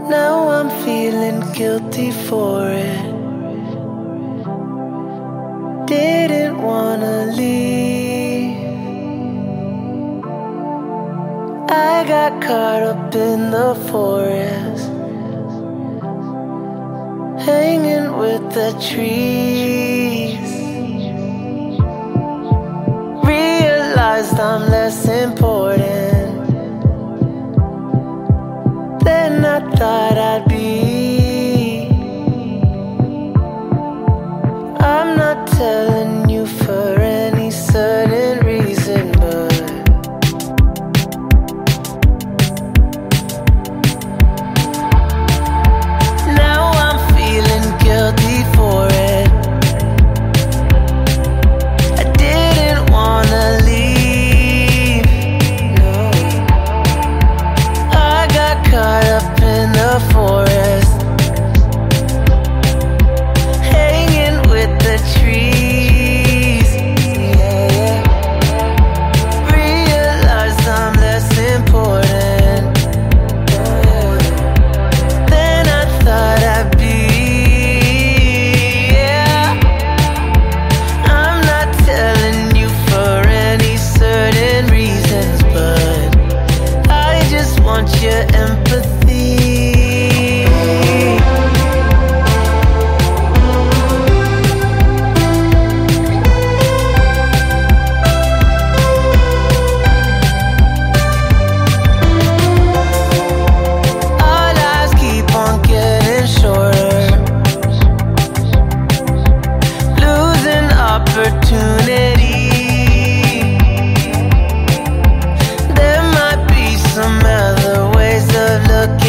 Now I'm feeling guilty for it. Didn't wanna leave. I got caught up in the forest, hanging with the trees. Realized I'm less important than I thought I'd be. I'm not telling you for any certain reason, but now I'm feeling guilty for it. I didn't wanna leave, no. I got caught up in the forest, hanging with the trees. Yeah, yeah. Realized I'm less important than I thought I'd be. Yeah, I'm not telling you for any certain reasons, but I just want your empathy. Our lives keep on getting shorter, losing opportunity. There might be some other ways of looking